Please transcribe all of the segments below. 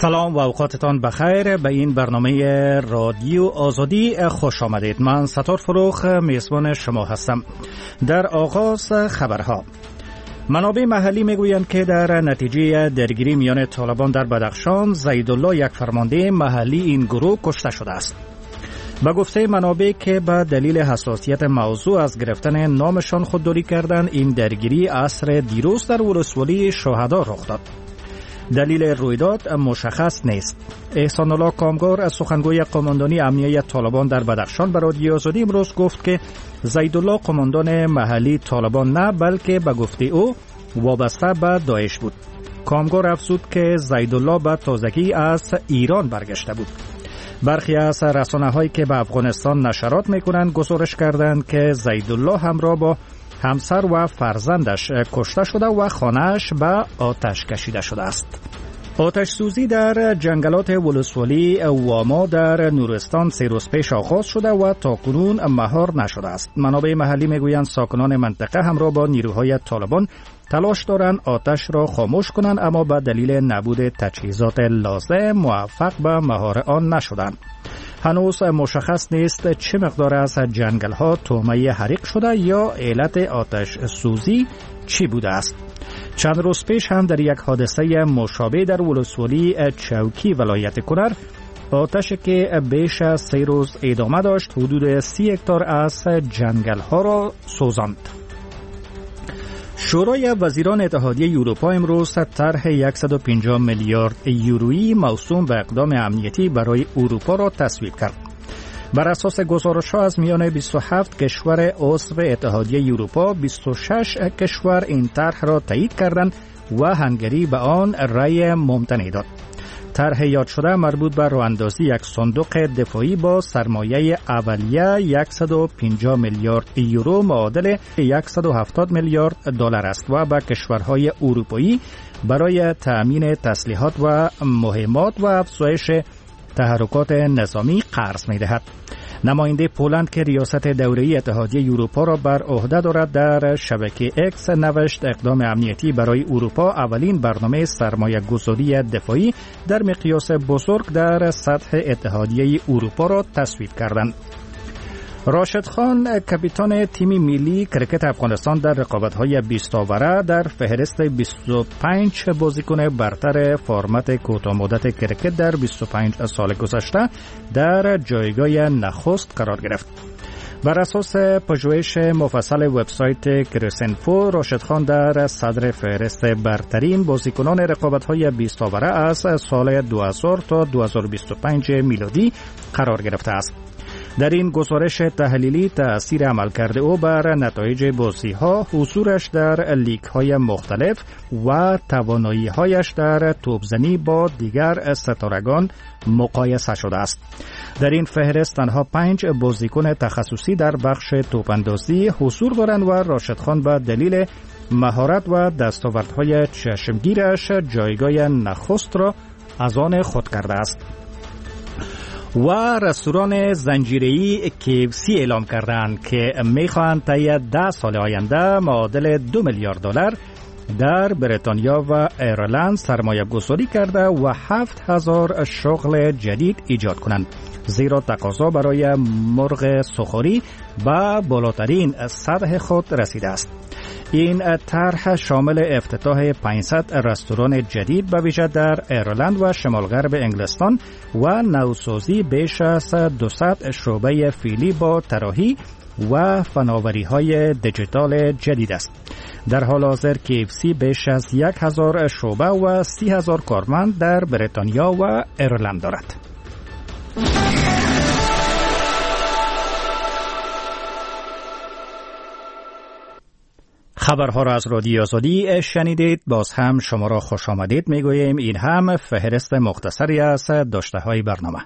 سلام و اوقاتتان بخیر. به این برنامه رادیو آزادی خوش آمدید. من ستار فروخ میزبان شما هستم. در آغاز خبرها، منابع محلی میگویند که در نتیجه درگیری میان طالبان در بدخشان، زیدالله، یک فرمانده محلی این گروه کشته شده است. به گفته منابع که به دلیل حساسیت موضوع از گرفتن نامشان خودداری کردند، این درگیری عصر دیروز در ولسوالی شهدا رخ داد. دلیل رویداد مشخص نیست. احسان الله کامگار از سخنگوی قماندانی امنیه طالبان در بدخشان به رادیو آزادی امروز گفت که زیدالله قماندان محلی طالبان نه، بلکه به گفته او وابسته به داعش بود. کامگار افزود که زیدالله به تازگی از ایران برگشته بود. برخی از رسانه‌هایی که به افغانستان نشرات می‌کنند گزارش کردند که زیدالله همراه با همسر و فرزندش کشته شده و خانه‌اش به آتش کشیده شده است. آتش سوزی در جنگلات ولسوالی واما در نورستان 3 روز پیش آغاز شده و تاکنون مهار نشده است. منابع محلی میگویند ساکنان منطقه همراه با نیروهای طالبان تلاش دارند آتش را خاموش کنند، اما به دلیل نبود تجهیزات لازم موفق به مهار آن نشدند. هنوز مشخص نیست چه مقدار از جنگل ها تومه حریق شده یا علت آتش سوزی چی بوده است. چند روز پیش هم در یک حادثه مشابه در ولسوالی چوکی ولایت کنر، آتش که بیش از 3 روز ادامه داشت حدود 30 هکتار از جنگل ها را سوزاند. شورای وزیران اتحادیه اروپا امروز طرح 150 میلیارد یورویی موسوم به اقدام امنیتی برای اروپا را تصویب کرد. بر اساس گزارش‌ها از میان 27 کشور عضو اتحادیه اروپا، 26 کشور این طرح را تایید کردند و هنگری به آن رأی ممتنع داد. طرح یاد شده مربوط به راه‌اندازی یک صندوق دفاعی با سرمایه اولیه 150 میلیارد یورو معادل 170 میلیارد دلار است و به کشورهای اروپایی برای تأمین تسلیحات و مهمات و افزایش تحرکات نظامی قرض می‌دهد. نماینده پولند که ریاست دوره‌ای اتحادیه اروپا را بر عهده دارد در شبکه اکس نوشت اقدام امنیتی برای اروپا اولین برنامه سرمایه‌گذاری دفاعی در مقیاس بزرگ در سطح اتحادیه اروپا را تصویب کردند. راشد خان کاپیتان تیم ملی کرکت افغانستان در رقابت‌های 20 آوره در فهرست 25 بازیکن برتر فرمت کوتاه مدت کرکت در 25 سال گذشته در جایگاه نخست قرار گرفت. بر اساس پژوهش مفصل وبسایت کرسنفو، راشد خان در صدر فهرست برترین بازیکنان رقابت‌های 20 آوره از سال 2000 تا 2025 میلادی قرار گرفته است. در این گزارش تحلیلی تأثیر عملکرد او بر نتایج بازی‌ها، حضورش در لیگ‌های مختلف و توانایی‌هایش در توپزنی با دیگر ستارگان مقایسه شده است. در این فهرست تنها 5 بازیکن تخصصی در بخش توپ‌اندازی حضور دارند و راشد خان به دلیل مهارت و دستاوردهای چشمگیرش جایگاه نخست را از آن خود کرده است. و رستوران زنجیره‌ای KFC اعلام کردند که می‌خواهند طی 10 سال آینده معادل 2 میلیارد دلار در بریتانیا و ایرلند سرمایه گذاری کرده و 7000 شغل جدید ایجاد کنند، زیرا تقاضا برای مرغ سوخوری به بالاترین سطح خود رسیده است. این طرح شامل افتتاح 500 رستوران جدید به ویژه در ایرلند و شمال غرب انگلستان و نوسازی بیش از 200 شعبه فیلی با طراحی و فناوری‌های دیجیتال جدید است. در حال حاضر KFC بیش از 1000 شعبه و 30,000 کارمند در بریتانیا و ایرلند دارد. خبرها را از رادیو آزادی شنیدید. باز هم شما را خوش آمدید میگوییم. این هم فهرست مختصری از داشته‌های برنامه.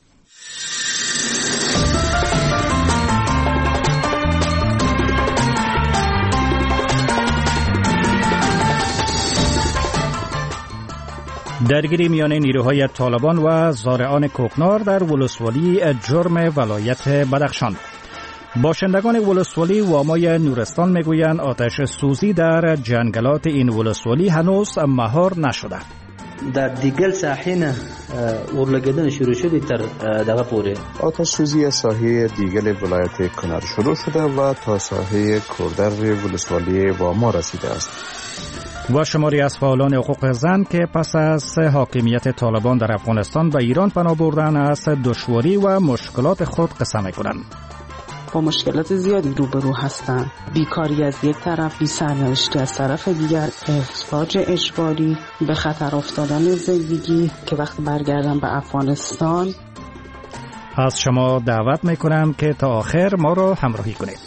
درگیری میان نیروهای طالبان و زارعان کوکنار در ولسوالی جرم ولایت بدخشان. باشندگان ولسوالی وامای نورستان میگویند آتش سوزی در جنگلات این ولسوالی هنوز مهار نشده. در دیگل ساحه اورلګیدنه شروع شده تر دغه پورې. آتش سوزی ساحه دیگل ولایت کنر شروع شده و تا ساحه کوردر ولسوالی واما رسیده است. و شماری از فعالان حقوق زن که پس از حاکمیت طالبان در افغانستان به ایران پناه بردن از دشواری و مشکلات خود قصه می‌کنند. با مشکلات زیادی روبرو هستند. بیکاری از یک طرف، بی‌سرنوشتی از طرف دیگر، اخراج اجباری، به خطر افتادن زندگی که وقتی برگردم به افغانستان. از شما دعوت میکنم که تا آخر ما را همراهی کنید.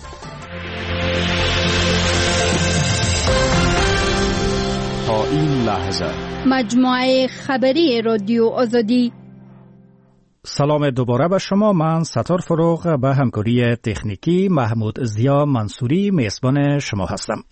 تا این لحظه مجموعه خبری رادیو آزادی. سلام دوباره به شما. من ستار فروغ به همکاری تکنیکی محمود ضیا منصوری میزبان شما هستم.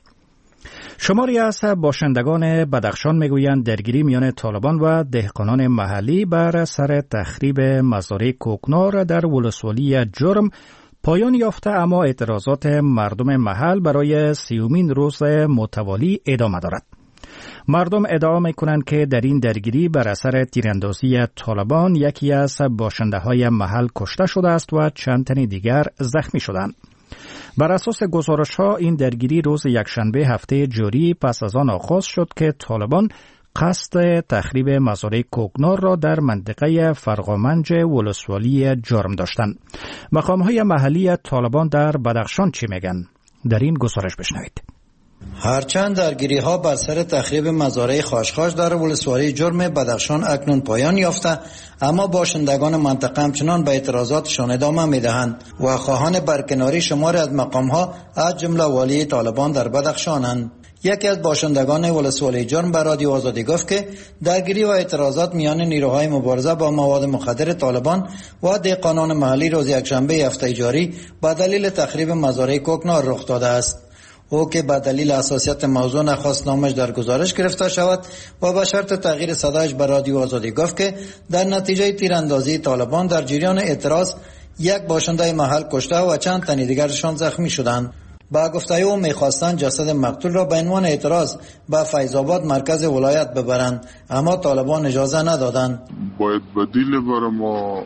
شماری از باشندگان بدخشان میگویند درگیری میان طالبان و دهقانان محلی بر سر تخریب مزارع کوکنار در ولسوالی جرم پایان یافته، اما اعتراضات مردم محل برای 30مین روز متوالی ادامه دارد. مردم ادعا میکنند که در این درگیری بر اثر تیراندازی طالبان یکی از باشنده های محل کشته شده است و چند تن دیگر زخمی شدند. بر اساس گزارش ها این درگیری روز یکشنبه هفته جاری پس از آن آغاز شد که طالبان قصد تخریب مزارع کوکنار را در منطقه فرقامنج ولسوالی جرم داشتند. مقام های محلی طالبان در بدخشان چی میگن؟ در این گزارش بشنوید. هرچند درگیری ها بر سر تخریب مزارع خاشخاش در ولسوالی جرم بدخشان اکنون پایان یافته، اما باشندگان منطقه همچنان به اعتراضاتشان ادامه میدهند و خواهان برکناری شماری از مقام ها از جمله والی طالبان در بدخشانند. یکی از باشندگان ولسوالی جرم به رادیو آزادی گفت که درگیری و اعتراضات میان نیروهای مبارزه با مواد مخدر طالبان و دهقانان محلی روز یکشنبه هفته جاری به دلیل تخریب مزارع کوکنار رخ داده است. او که به دلیل حساسیت موضوع نخواست نامش در گزارش گرفته شود و به شرط تغییر صدایش به رادیو آزادی گفت که در نتیجه تیراندازی طالبان در جریان اعتراض یک باشنده محل کشته و چند تن دیگرشان زخمی شدند. با گفته او میخواستند جسد مقتول را به عنوان اعتراض به فیض آباد مرکز ولایت ببرند، اما طالبان اجازه ندادند. باید بدیل برای ما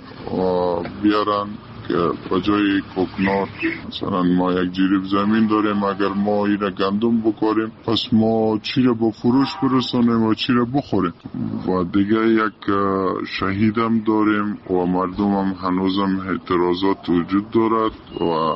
بیارن که بجای کوکنار مثلا ما یک جریب زمین داریم، اگر ما ایره گندم بکاریم پس ما چی را با فروش برسانیم و چی را بخوریم. و دیگه یک شهیدم داریم و مردم هم هنوزم اعتراضات وجود دارد و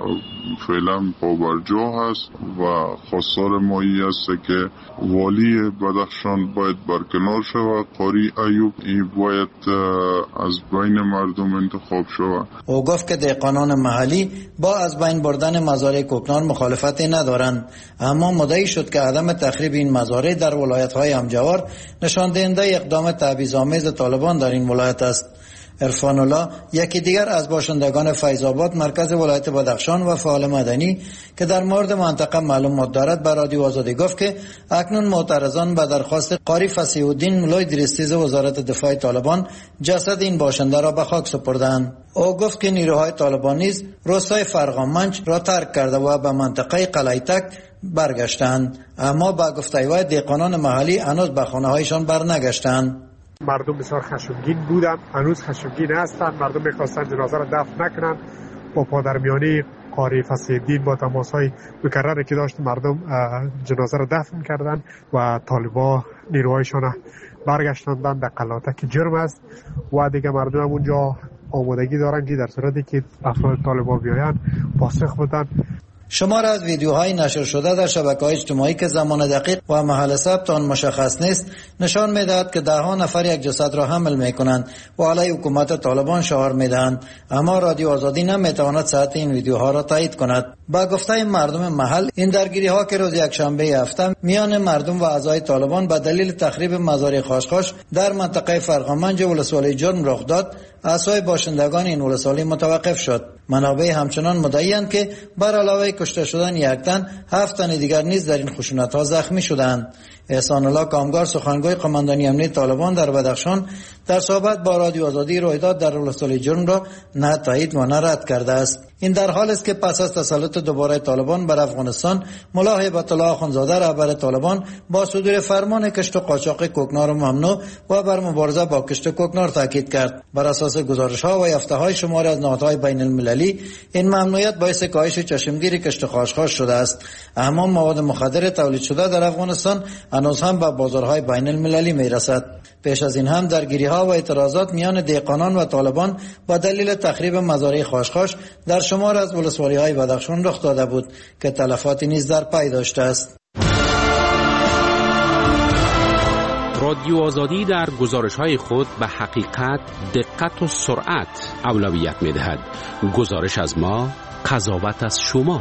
فعلا پابرجا هست و خواستار ما ای است که والی بدخشان باید برکنار شود. قاری ایوب این باید از بین مردم انتخاب شود. او گفت که دهقانان محلی با از بین بردن مزارع کوکنار مخالفتی ندارند، اما مدعی شد که عدم تخریب این مزارع در ولایت‌های همجوار نشان دهنده اقدام تبعیض‌آمیز طالبان در این ولایت است. عرفان الله یکی دیگر از باشندگان فیض آباد مرکز ولایت بدخشان و فعال مدنی که در مورد منطقه معلومات دارد به رادیو آزادی گفت که اکنون معترضان به درخواست قاری فصیح الدین مولای دریستیز وزارت دفاع طالبان جسد این باشنده را به خاک سپردند. او گفت که نیروهای طالبان نیز روستای فرقامنج را ترک کرده و به منطقه قلعیتک برگشتند، اما با گفته وی دهقانان محلی هنوز به خانه‌هایشان برنگشتند. مردم بسیار خشمگین بودند، هنوز خشمگین هستند. مردم می‌خواستند جنازه را دفن نکنند. با پادرمیانی قاری فصیح الدین با تماس‌های مکرری که داشت مردم جنازه را دفن کردند و طالبان نیروهایشان برگشتاندند به قلعه‌تک جرم است و دیگه مردم هم اونجا آمادگی دارند که در صورتی که افراد طالبان بیایند پاسخ بدن. شمار از ویدیوهای نشر شده در شبکه‌های اجتماعی که زمان دقیق و محل ثبت آن مشخص نیست نشان می‌دهد که ده‌ها نفر یک جسد را حمل می‌کنند و علیه حکومت طالبان شعار می‌دهند، اما رادیو آزادی نمی‌تواند صحت این ویدیوها را تایید کند. با گفته مردم محل این درگیری‌ها که روز یکشنبه هفته میان مردم و اعضای طالبان به دلیل تخریب مزارع خاشخاش در منطقه فرقامنج ولسوالی جرم رخ داد، اعضای باشندگان این ولسوالی متوقف شد. منابع همچنان مدعی‌اند که بر علاوه کشته شدن یک تن 7 تن دیگر نیز در این خشونت‌ها زخمی شدند. احسان الله کامگار سخنگوی قماندانی امنیت طالبان در بدخشان در صحبت با رادیو آزادی رویداد در ولسوالی جرم را نه تایید و نه رد کرده است. این در حال است که پس از تسلط دوباره طالبان بر افغانستان، ملا هیبت الله آخوندزاده رهبر طالبان با صدور فرمان کشت و قاچاق کوکنار ممنوع و بر مبارزه با کشت کوکنار تاکید کرد. بر اساس گزارش‌ها و یافته‌های شماری از نهادهای بین المللی، این ممنوعیت باعث کاهش چشمگیر کشت خاشخاش شده است. اما مواد مخدر تولید شده در افغانستان هنوز هم به بازارهای بین المللی میرسد. پیش از این هم درگیری‌ها و اعتراضات میان دهقانان و طالبان با دلیل تخریب مزارع خاشخاش در شمار از ولسوالی‌های بدخشان رخ داده بود که تلفاتی نیز در پی داشته است. رادیو آزادی در گزارش‌های خود به حقیقت، دقت و سرعت اولویت می‌دهد. گزارش از ما، قضاوت از شما.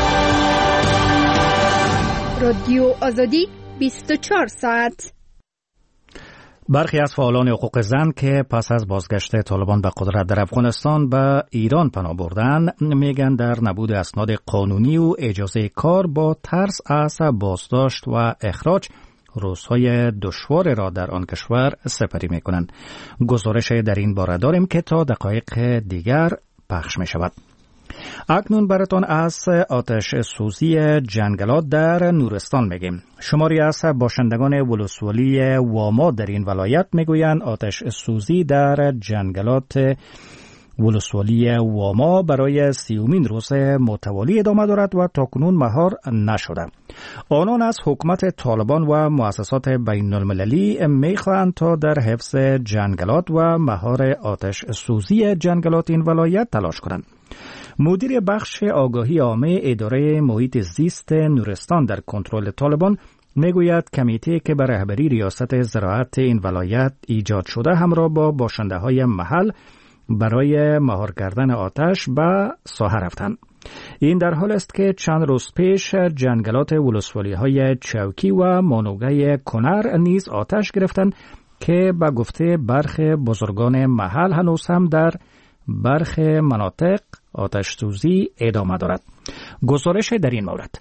رادیو آزادی 24 ساعت. برخی از فعالان حقوق زن که پس از بازگشت طالبان به قدرت در افغانستان به ایران پناه بردن، میگن در نبود اسناد قانونی و اجازه کار با ترس از بازداشت و اخراج روزهای دشوار را در آن کشور سپری میکنند. گزارش در این باره داریم که تا دقایق دیگر پخش می شود. اکنون براتون از آتش سوزی جنگلات در نورستان میگیم. شماری از باشندگان ولسوالی واما در این ولایت میگویند آتش سوزی در جنگلات ولسوالی واما برای 30مین روز متوالی ادامه دارد و تاکنون مهار نشده. آنان از حکومت طالبان و مؤسسات بین المللی میخواهند تا در حفظ جنگلات و مهار آتش سوزی جنگلات این ولایت تلاش کنند. مدیر بخش آگاهی عامه اداره محیط زیست نورستان در کنترل طالبان میگوید کمیته که به رهبری ریاست زراعت این ولایت ایجاد شده همراه با باشنده‌های محل برای مهار کردن آتش به ساحه رفتند. این در حال است که چند روز پیش جنگلات ولسوالی‌های چوکی و مانوگه کنر نیز آتش گرفتند که به گفته برخی بزرگان محل هنوز هم در برخی مناطق آتش سوزی ادامه دارد. گزارش در این مورد.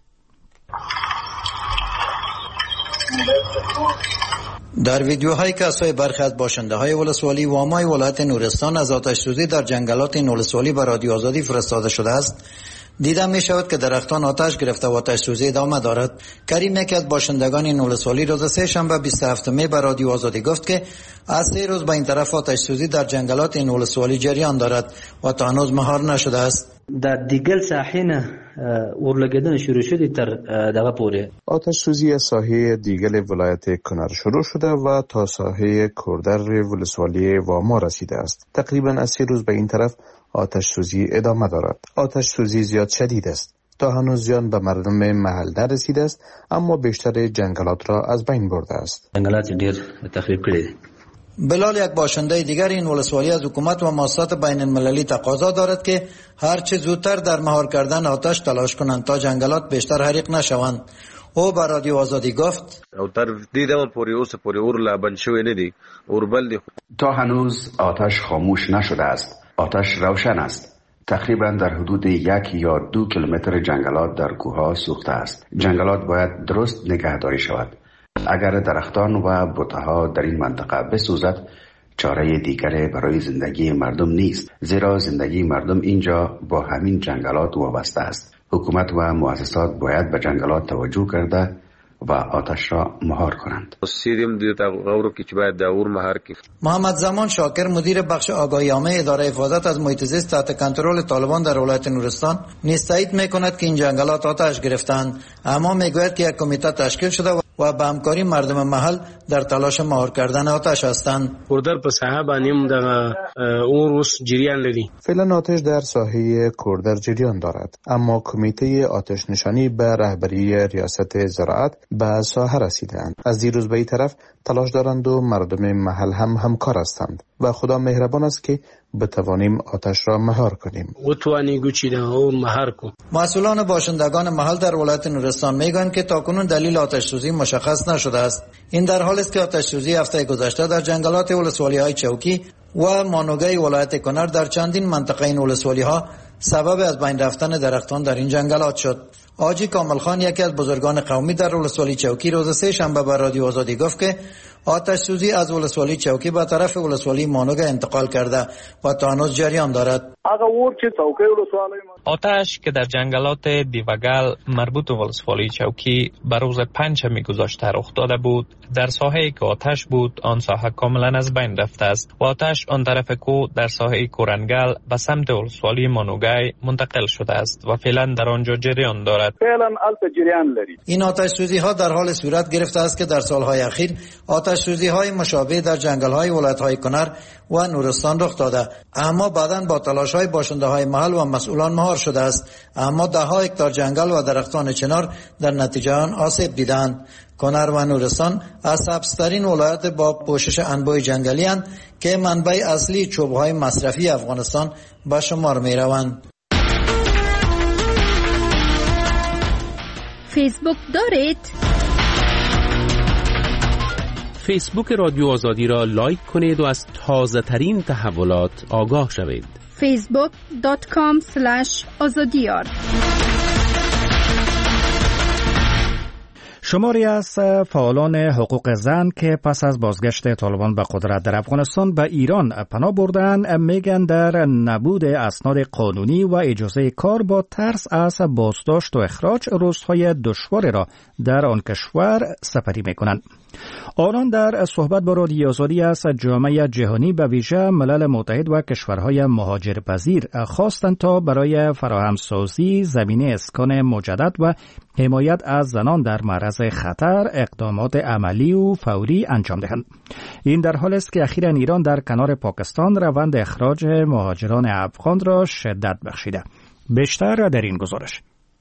در ویدیوهای که از سوی برخی از باشنده‌های ولسوالی وامای ولایت نورستان از آتش سوزی در جنگلات این ولسوالی به رادیو آزادی فرستاده شده است، دیده می شود که درختان آتش گرفته و آتش سوزی ادامه دارد. کریم یکی از باشندگان این ولسوالی روز سه‌شنبه 27 می به رادیو آزادی گفت که از 3 روز به این طرف آتش سوزی در جنگلات این ولسوالی جریان دارد و تا هنوز مهار نشده است. در دیگل ساحه اورلگدن شروع شده تر دغه پوره. آتش سوزی ساحه دیگل ولایت کنر شروع شده و تا ساحه کوردر ولسوالی واما رسیده است. تقریبا از 3 روز به این طرف آتش سوزی ادامه دارد. آتش سوزی زیاد شدید است. تا هنوز زیان به مردم محل نرسیده است، اما بیشتر جنگلات را از بین برده است. جنگلات ډیر تخریب کړي. بلال یک باشنده دیگر این ولسوالی از حکومت و مؤسسات بین المللی تقاضا دارد که هر چه زودتر در مهار کردن آتش تلاش کنند تا جنگلات بیشتر حریق نشوند. او به رادیو آزادی گفت او تر دې ډول پورې اور لا بند شوی نه دی، اور بل دی. تا هنوز آتش خاموش نشده است. آتش روشن است. تقریبا در حدود 1 یا 2 کیلومتر جنگلات در کوه‌ها سوخته است. جنگلات باید درست نگهداری شود. اگر درختان و بوته‌ها در این منطقه بسوزد، چاره دیگری برای زندگی مردم نیست، زیرا زندگی مردم اینجا با همین جنگلات وابسته است. حکومت و مؤسسات باید به جنگلات توجه کرده و آتش را مهار کنند. محمد زمان شاکر مدیر بخش آگاهی عامه اداره حفاظت از محیط زیست تحت کنترل طالبان در ولایت نورستان نیز تایید میکند که این جنگلات آتش گرفتند، اما میگوید که یک کمیته تشکیل شده و به همکاری مردم محل در تلاش مهار کردن آتش هستند. کوردر په ساحه باندې د اوروس جریان لري. فعلا آتش در ساحه کوردر جریان دارد، اما کمیته آتش نشانی به رهبری ریاست زراعت به ساحه رسیدند. از دیروز به این طرف تلاش دارند و مردم محل هم همکار هستند و خدا مهربان است که بتوانیم آتش را مهار کنیم. مسئولان باشندگان محل در ولایت نورستان میگویند که تاکنون دلیل آتش سوزی مشخص نشده است. این در حالی است که آتش سوزی هفته گذشته در جنگلات ولسوالی‌های چوکی و مانوگه ولایت کنر در چندین منطقه این ولسوالی‌ها سبب از بین رفتن درختان در این جنگلات شد. آجی کامل خان یکی از بزرگان قومی در ولسوالی چوکی روز سه‌شنبه به رادیو آزادی گفت که آتش سوزی از ولسوالی چوکی به طرف ولسوالی مانوگ انتقال کرده و تا هنوز جریان دارد. آتش که در جنگلات دیوگل مربوط به ولسوالی چوکی بر روز پنجشنبه گذشته رخ داده بود، در ساحه‌ای که آتش بود آن ساحه کاملا از بین رفته است و آتش آن طرف کو در ساحه کورنگل به سمت ولسوالی مانوگای منتقل شده است و فعلا در آنجا جریان دارد. این آتش سوزی ها در حال صورت گرفته است که در سالهای اخیر آتش سوزی های مشابه در جنگل های ولایت های کنر و نورستان رخ داده، اما بعداً با تلاش های باشنده های محل و مسئولان مهار شده است، اما ده ها هکتار جنگل و درختان چنار در نتیجه آن آسیب دیدند. کنر و نورستان از سبزترین ولایت با پوشش انبوه جنگلی اند که منبع اصلی چوبهای مصرفی افغانستان به شمار می روند. فیسبوک دارید؟ فیسبوک رادیو آزادی را لایک کنید و از تازه ترین تحولات آگاه شوید. facebook.com/azadiyar. شماری از فعالان حقوق زن که پس از بازگشت طالبان به قدرت در افغانستان به ایران پناه بردن میگن در نبود اسناد قانونی و اجازه کار با ترس از بازداشت و اخراج روزهای دشوار را در آن کشور سپری میکنند. آنان در صحبت با رادیو آزادی از جامعه جهانی به ویژه ملل متحد و کشورهای مهاجرپذیر خواستند تا برای فراهمسازی زمینه اسکان مجدد و حمایت از زنان در معرض خطر اقدامات عملی و فوری انجام دهند. این در حالی است که اخیراً ایران در کنار پاکستان روند اخراج مهاجران افغان را شدت بخشیده. بیشتر در این گزارش.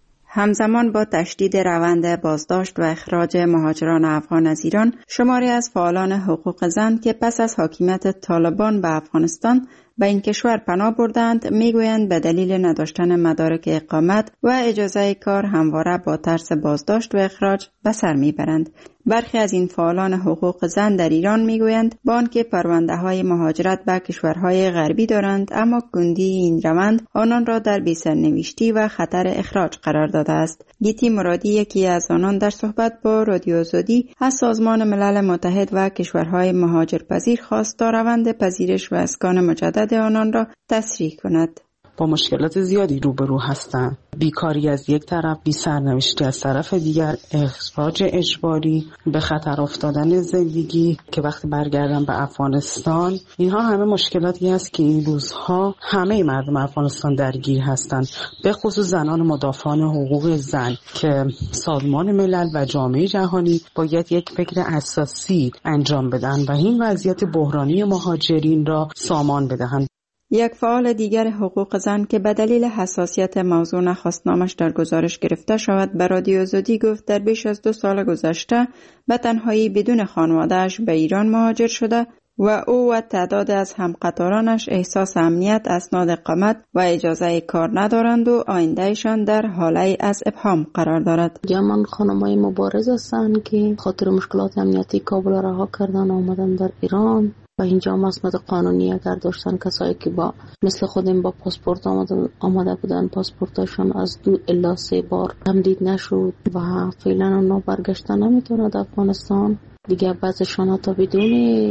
همزمان با تشدید روند بازداشت و اخراج مهاجران افغان از ایران، شماری از فعالان حقوق زن که پس از حاکمیت طالبان به افغانستان به این کشور پناه بردند میگویند به دلیل نداشتن مدارک اقامت و اجازه کار همواره با ترس بازداشت و اخراج به سر میبرند. برخی از این فعالان حقوق زن در ایران میگویند با آنکه پرونده های مهاجرت به کشورهای غربی دارند، اما کندی این روند آنان را در بی‌سرنوشتی و خطر اخراج قرار داده است. گیتی مرادی یکی از آنان در صحبت با رادیو آزادی از سازمان ملل متحد و کشورهای مهاجرپذیر خواست تا روند پذیرش و اسکان مجدد آنان را تسریع کند. با مشکلات زیادی روبرو هستند. بیکاری از یک طرف، بی‌سرنوشتی از طرف دیگر، اخراج اجباری، به خطر افتادن زندگی که وقتی برگردن به افغانستان، اینها همه مشکلاتی است که این روزها همه مردم افغانستان درگیر هستند، به خصوص زنان مدافعان حقوق زن که سازمان ملل و جامعه جهانی باید یک فکر اساسی انجام بدن و این وضعیت بحرانی مهاجرین را سامان بدهند. یک فعال دیگر حقوق زن که به دلیل حساسیت موضوع نخواست نامش در گزارش گرفته شود به رادیو آزادی گفت در بیش از 2 سال گذشته به تنهایی بدون خانواده‌اش به ایران مهاجر شده و او و تعداد از همقطارانش احساس امنیت، اسناد اقامت و اجازه کار ندارند و آیندهشان در حاله از ابهام قرار دارد. جمعاً خانم‌های مبارز هستند که خاطر مشکلات امنیتی کابل را رها کردن آمدن در ایران و اینجا مسند قانونی اگر داشتن، کسایی که با مثل خودم با پاسپورت آمده بودن پاسپورتشون از 2 الی 3 بار تمدید نشد و فعلا اونا برگشتن نمیتونند افغانستان. دیگه بعضشون حتی بدون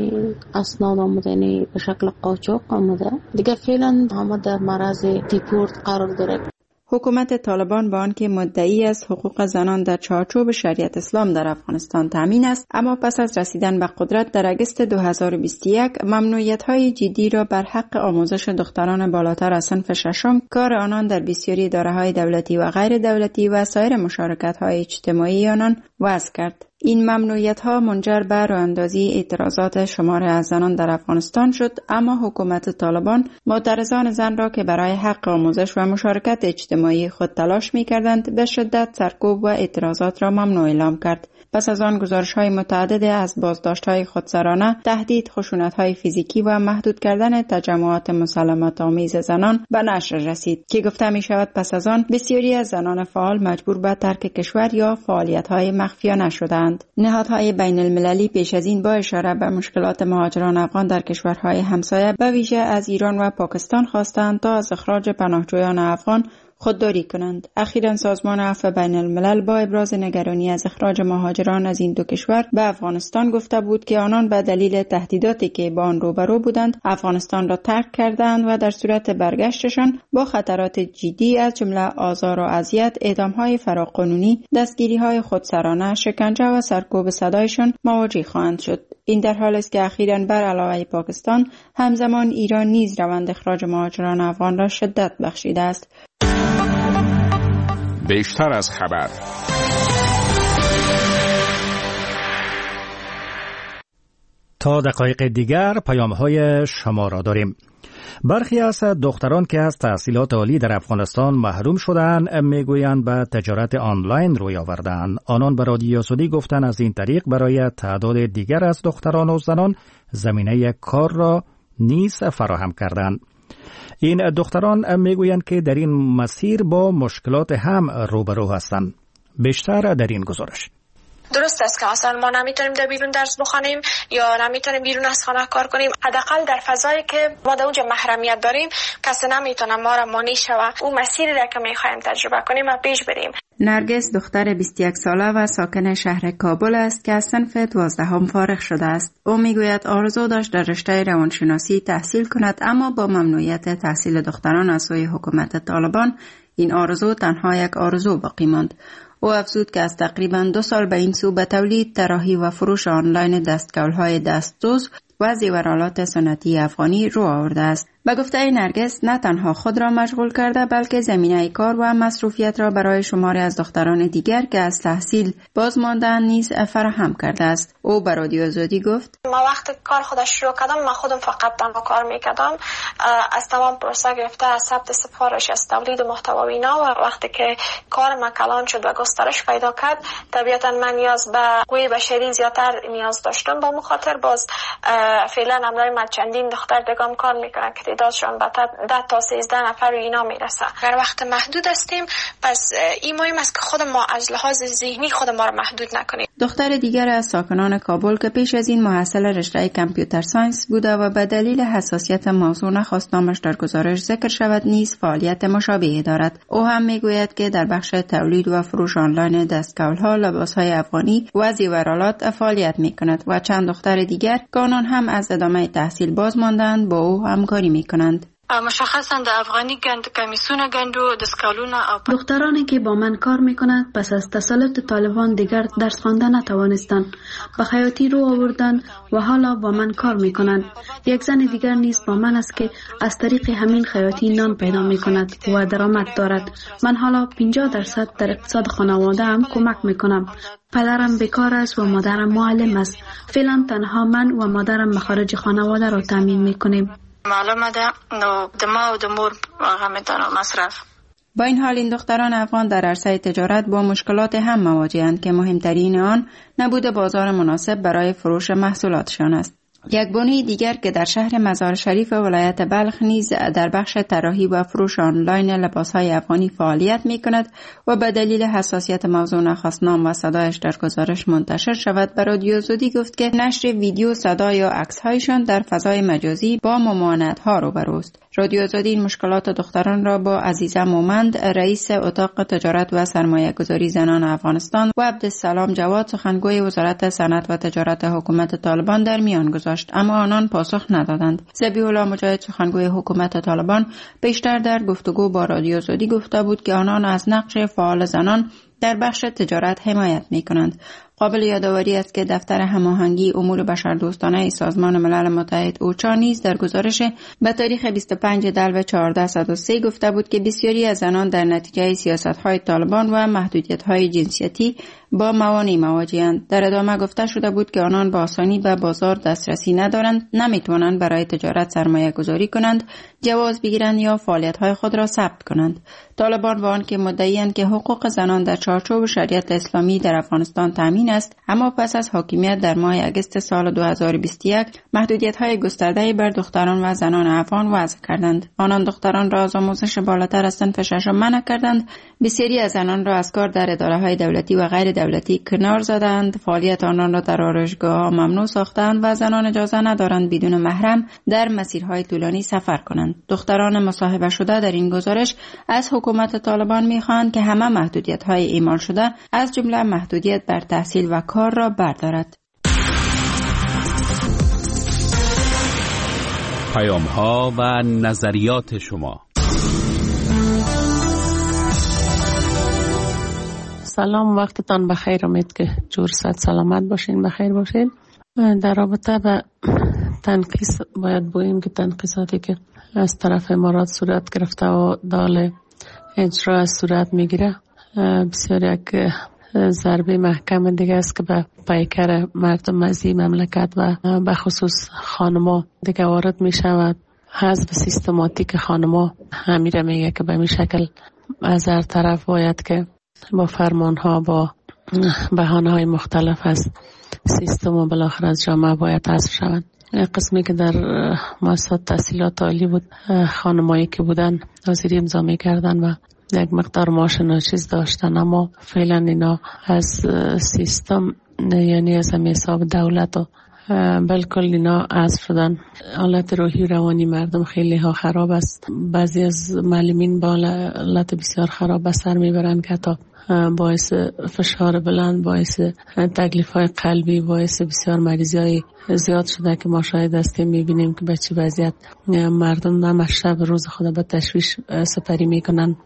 اسناد آمدن به شکل قاچاق آمده، دیگه فعلا همه در معرض دیپورت قرار داره. حکومت طالبان با آنکه مدعی از حقوق زنان در چارچوب شریعت اسلام در افغانستان تامین است، اما پس از رسیدن به قدرت در اگست 2021 ممنوعیت‌های جدی را بر حق آموزش دختران بالاتر از صنف ششم، کار آنان در بسیاری اداره‌های دولتی و غیر دولتی و سایر مشارکت‌های اجتماعی آنان وضع کرد. این ممنوعیت‌ها منجر به راه‌اندازی اعتراضات شماری از زنان در افغانستان شد، اما حکومت طالبان معترضان زن را که برای حق آموزش و مشارکت اجتماعی خود تلاش می‌کردند به شدت سرکوب و اعتراضات را ممنوع اعلام کرد. پس از آن گزارش‌های متعدد از بازداشت‌های خودسرانه، تهدید، خشونت‌های فیزیکی و محدود کردن تجمعات مسالمت‌آمیز زنان به نشر رسید که گفته می‌شود پس از آن بسیاری از زنان فعال مجبور به ترک کشور یا فعالیت‌های مخفیانه شدند. نهادهای بین المللی پیش از این با اشاره به مشکلات مهاجران افغان در کشورهای همسایه به ویژه از ایران و پاکستان خواستند تا از اخراج پناهجویان افغان خودداری کنند. اخیراً سازمان عفو بین الملل با ابراز نگرانی از اخراج مهاجران از این دو کشور به افغانستان گفته بود که آنان به دلیل تهدیداتی که با آن روبرو بودند افغانستان را ترک کردند و در صورت برگشتشان با خطرات جدی از جمله آزار و اذیت، اعدام‌های فراقانونی، دستگیری‌های خودسرانه، شکنجه و سرکوب صدایشان مواجه خواهند شد. این در حالی است که اخیراً بر علاوه پاکستان همزمان ایران نیز روند اخراج مهاجران افغان را شدت بخشیده است. بیشتر از خبر. تا دقایق دیگر پیام‌های شما را داریم. برخی از دختران که از تحصیلات عالی در افغانستان محروم شدند میگویند به تجارت آنلاین روی آوردند. آنان به رادیو آزادی گفتند از این طریق برای تعداد دیگر از دختران و زنان زمینه کار را نیز فراهم کردند. این دختران میگویند که در این مسیر با مشکلات هم روبرو هستند. بیشتر در این گزارش. درست است که اصلا ما نمیتونیم در بیرون درس بخوانیم یا نمیتونیم بیرون از خانه کار کنیم. حداقل در فضایی که ما در اونجا محرمیت داریم کسی نمیتونه ما را مانع شوه اون مسیری را که میخوایم تجربه کنیم و پیش بریم. نرگس دختر 21 ساله و ساکن شهر کابل است که از صنف 12 فارغ شده است. او میگوید آرزو داشت در رشته روانشناسی تحصیل کند، اما با ممنوعیت تحصیل دختران از سوی حکومت طالبان این آرزو تنها یک آرزو باقی ماند. او افزود که از تقریباً 2 سال به این سو به تولید، طراحی و فروش آنلاین دستکول‌های دستدوز و زیورآلات سنتی افغانی رو آورده است. به گفته نرگس نه تنها خود را مشغول کرده بلکه زمینه کار و مصروفیت را برای شماری از دختران دیگر که از تحصیل باز ماندن نیز فراهم کرده است. او به رادیو آزادی گفت: ما وقتی کار خودش شروع کردم من خودم فقط تنها کار میکردم، از تمام پروسه گرفته از ثبت سفارش، از تولید محتوا و اینا. و وقتی که کار من کلان شد و گسترش پیدا کرد طبیعتا من نیاز به قوی بشری زیادتر نیاز داشتم. با مخاطر باز فعلا امروز من چندین دختر دیگه کار میکنن که تعدادشون به 10 تا 13 نفر و اینا میرسه. در وقت محدود هستیم، پس این مهم است که خود ما از لحاظ ذهنی خود ما رو محدود نکنیم. دختر دیگر از ساکنان کابل که پیش از این محصل رشته کامپیوتر ساینس بوده و به دلیل حساسیت موضوع نخواست نامش در گزارش ذکر شود نیز فعالیت مشابهی دارد. او هم میگوید که در بخش تولید و فروش آنلاین دستکول‌ها، لباس‌های افغانی و زیورآلات فعالیت میکند و چند دختر دیگر که آنان هم از ادامه تحصیل باز ماندند با او همکاری میکنند. مشخصا د افغانی گند کمیسونه گندو دستکالونه او دخترانی که با من کار میکنند پس از تسلط طالبان دیگر درس خواندن نتوانستند، به خیاطی رو آوردن و حالا با من کار میکنند. یک زن دیگر نیز با من است که از طریق همین خیاطی نان پیدا میکند و درآمد دارد. من حالا 50% در اقتصاد خانواده هم کمک میکنم. پدرم بیکار است و مادرم معلم است. فعلا تنها من و مادرم مخارج خانواده را تامین میکنیم. معلومه ده نو دما و دمور غمیدن و مصرف. با این حال این دختران افغان در عرصه تجارت با مشکلات هم مواجهند که مهمترین آن نبود بازار مناسب برای فروش محصولاتشان است. یک بانوی دیگر که در شهر مزار شریف ولایت بلخ نیز در بخش طراحی و فروش آنلاین لباسهای افغانی فعالیت می‌کند و به دلیل حساسیت موضوع نخواست نام و صدایش در گزارش منتشر شود به رادیو آزادی گفت که نشر ویدیو، صدا یا عکس‌هایشان در فضای مجازی با ممانعت‌ها روبروست. رادیو آزادی این مشکلات دختران را با عزیزه مومند، رئیس اتاق تجارت و سرمایه‌گذاری زنان افغانستان و عبدالسلام جواد، سخنگوی وزارت صنعت و تجارت حکومت طالبان در میان گذاشت، اما آنان پاسخ ندادند. ذبیح الله مجاهد، سخنگوی حکومت طالبان، بیشتر در گفتگو با رادیو آزادی گفته بود که آنان از نقش فعال زنان در بخش تجارت حمایت می‌کنند. قابل یادآوری است که دفتر هماهنگی امور بشردوستانه سازمان ملل متحد اوچا نیز در گزارش به تاریخ 25 دلو 1403 گفته بود که بسیاری از زنان در نتیجه سیاست‌های طالبان و محدودیت‌های جنسیتی با موانع مواجه‌اند. در ادامه گفته شده بود که آنان با آسانی به بازار دسترسی ندارند، نمی‌توانند برای تجارت سرمایه‌گذاری کنند، جواز بگیرند یا فعالیت‌های خود را ثبت کنند. طالبان با آنکه مدعی‌اند که حقوق زنان در چارچوب شریعت اسلامی در افغانستان تامین تامین است، اما پس از حاکمیت در ماه اگست سال 2021 محدودیت‌های گسترده‌ای بر دختران و زنان افغان وضع کردند. آنان دختران را از آموزش بالاتر از صنف ششم منع کردند، بسیاری از زنان را از کار در اداره‌های دولتی و غیر دولتی کنار زدند، فعالیت آنان را در آرایشگاه‌ها ممنوع ساختند و زنان اجازه ندارند بدون محرم در مسیرهای طولانی سفر کنند. دختران مصاحبه شده در این گزارش از حکومت طالبان می‌خواهند که همه محدودیت‌های اعمال شده از جمله محدودیت بر تحصیل و کار را بردارد. پیام‌ها و نظریات شما. سلام، وقتتان بخیر. امید که جور صحت سلامت باشین، بخیر باشین. در رابطه با تنقیص باید بگوییم که تنقیصاتی که از طرف امارات صورت گرفته و دال اجرا صورت میگیره بسیار یک ضربه محکم دیگه است که به پیکر مردم از این مملکت و به خصوص خانما دیگه وارد می شود. حذف سیستماتیک خانما همیره میگه که به این شکل از هر طرف باید که با فرمانها با بهانه‌های مختلف از سیستم و بالاخره از جامعه باید حذف شود. قسمی که در مؤسسات تحصیلات عالی بود خانمایی که بودن حاضری امضا می‌کردن و یک مقدار معاش ناچیز داشتن، اما فعلا اینا از سیستم یعنی از حساب دولت و بالکل اینا حذف شدن. حالت روحی روانی مردم خیلی ها خراب است. بعضی از معلمین با حالت بسیار خراب به سر میبرن که تا باعث فشار بلند، باعث تکلیف‌های قلبی، باعث بسیار مریضی‌های زیاد شده که ما شاهد هستیم. می‌بینیم که به چه وضعیت مردم هم شب روز خود به تشویش سپری میکنن.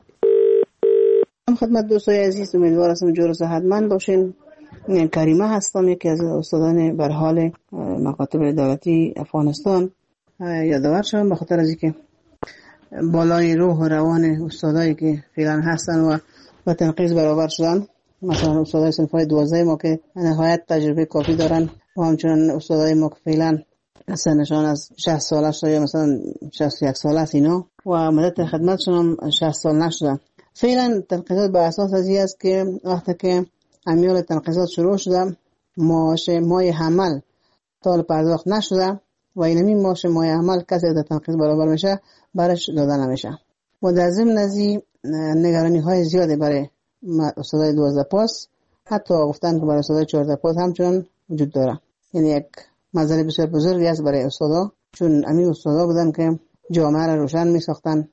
خدمت دوستای عزیز، امیدوار هستم جور و صحتمند باشین. کریمه هستم، یکی از استادان به حال مکاتب دولتی افغانستان. یادآور شدم به خاطر از اینکه بالای روح و روان استادایی که فعلا هستن و با تنقیص برابر شدن، مثلا استادای صنف‌های 12 ما که نهایت تجربه کافی دارن و همچنین استادای ما که فعلا سنشان از 60 سال است یا مثلا 61 سال است اینا و مدت خدمتشون هم 60 سال نشدن. فعلا تنقیصات به اساس از این است که وقتی که امیال تنقیصات شروع شده، معاش مای حمل تا پرداخت نشده و اینمی معاش مای حمل کسی از تنقیص برابر میشه برش داده نمیشه و در ضمن از این نگرانی های زیاده برای استادای 12 پاس، حتی گفتن که برای استادای 14 پاس همچنان وجود داره. یعنی یک مسئله بسیار بزرگی است برای استادا، چون همین استادا بودن که جامعه را روشن می ساختن.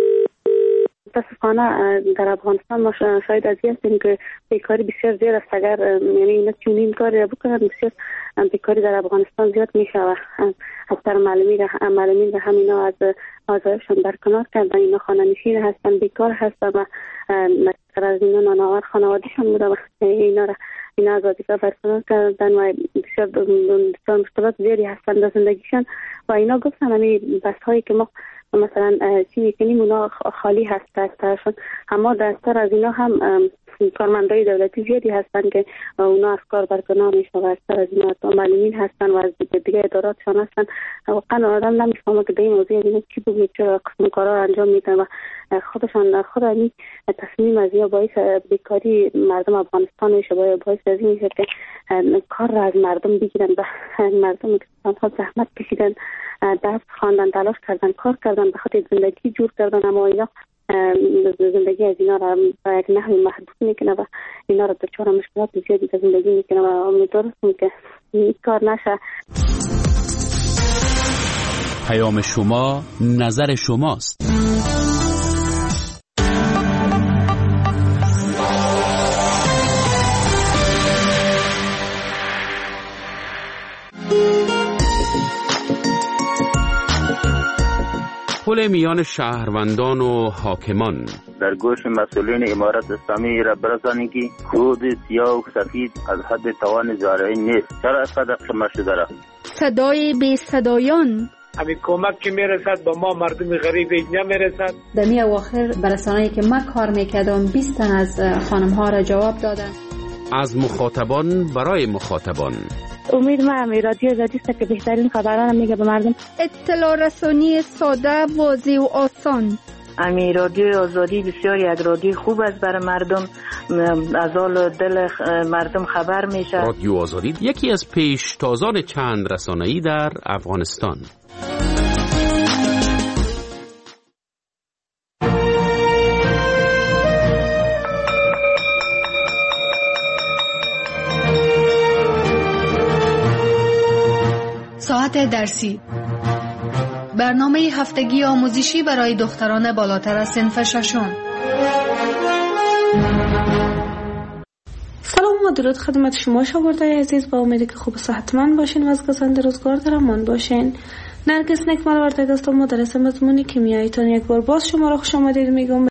متاسفانه در افغانستان ما شاید از این هستیم که بیکاری بسیار زیاد است. اگر یعنی اینا چنین کاری بکنن بسیار بیکاری در افغانستان زیاد میشه و اکثر معلمین همینا از آزادشان برکنار کردن. اینا خانه نشین هستن، بیکار هستن و از اینا نانآور خانوادهشان بوده و اینا از آزادی برکنار کردن و بسیار مشکلات زیادی هستن در زندگیشان و اینا گفتن همین بس هایی که ما مثلا چی میکنیم اونا خالی هست دستشون، اما دستر از اینا هم کارمندای دولتی زیادی هستن که اونا از کار برکنار میشن و دستر از اینا معلمین هستن و از دیگه اداراتشان هستن. واقعا آدم نمیفهمه که به این موضوع اینا چی بگه، چرا قسم کارا انجام میدن و خود این تصمیم از یا باعث بیکاری مردم افغانستان میشه، باعث از این میشه که کار را از مردم بگیرن و مردم که زحمت کشیدن، درس خواندن، تلاش کردن، کار کردن، به خاطر زندگی جور کردن، اما اینا زندگی از اینا را به یک نحوی محدود میکنه و اینا را دچار مشکلات زیادی در زندگی میکنه و امیدوارم که این کار نشه. پیام شما، نظر شماست. پل میان شهروندان و حاکمان در گوش مسئولین امارت اسلامی را برسانید که خود سیاه و سفید از حد توان زارعی نیست. چرا اینقدر خمه شده را؟ صدای بی صدایان، همین کمک که میرسد با ما مردم غریب نمیرسد. در می اواخر برسانه‌ای که من کار میکردم 20 تن از خانم ها را جواب دادن. از مخاطبان برای مخاطبان. امید من رادیو آزادی است که بهترین خبران میگه به مردم. اطلاع رسانی ساده، واضح و آسان. امی رادیو آزادی بسیار یک رادیو خوب است برای مردم، از حال دل مردم خبر میشه. رادیو آزادی یکی از پیشتازان چند رسانه‌ای در افغانستان. ساعت درسی، برنامه هفتگی آموزشی برای دختران بالاتر از صنف ششم. سلام و درود خدمت شما شاگردای عزیز، با امیدی که خوب و صحتمند باشین و از گزند روزگار در امان باشین. نرگس نکمل ورتگ هستم، مدرس مضمون کیمیایی. تا یک بار باز شما را خوش آمدید میگم.